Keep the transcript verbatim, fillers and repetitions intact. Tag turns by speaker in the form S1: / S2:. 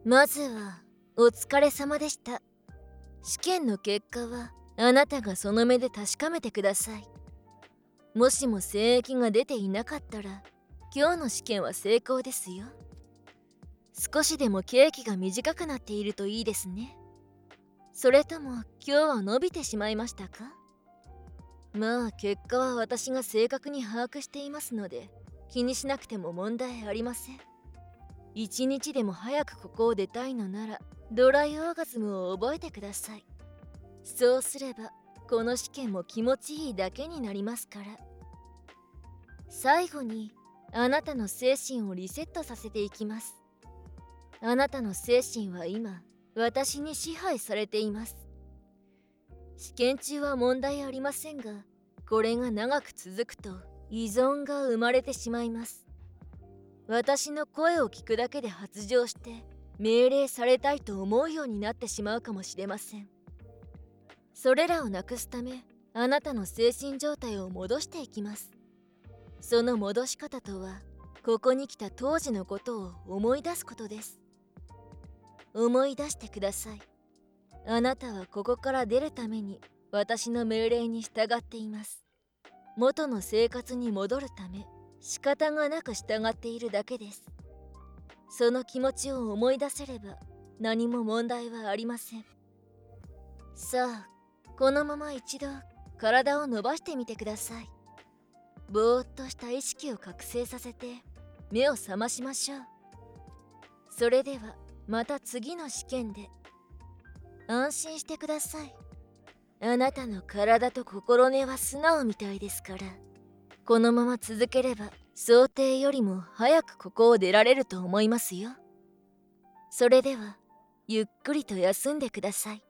S1: まずはお疲れ様でした。試験の結果はあなたがその目で確かめてください。もしも精液が出ていなかったら今日の試験は成功ですよ。少しでも刑期が短くなっているといいですね。それとも今日は伸びてしまいましたか？まあ結果は私が正確に把握していますので気にしなくても問題ありません。一日でも早くここを出たいのならドライオーガズムを覚えてください。そうすればこの試験も気持ちいいだけになりますから。最後にあなたの精神をリセットさせていきます。あなたの精神は今私に支配されています。試験中は問題ありませんが、これが長く続くと依存が生まれてしまいます。私の声を聞くだけで発情して命令されたいと思うようになってしまうかもしれません。それらをなくすためあなたの精神状態を戻していきます。その戻し方とはここに来た当時のことを思い出すことです。思い出してください。あなたはここから出るために私の命令に従っています。元の生活に戻るため仕方がなく従っているだけです。その気持ちを思い出せれば何も問題はありません。さあ、このまま一度体を伸ばしてみてください。ぼーっとした意識を覚醒させて目を覚ましましょう。それではまた次の試験で。安心してください。あなたの体と心根は素直みたいですから、このまま続ければ想定よりも早くここを出られると思いますよ。それではゆっくりと休んでください。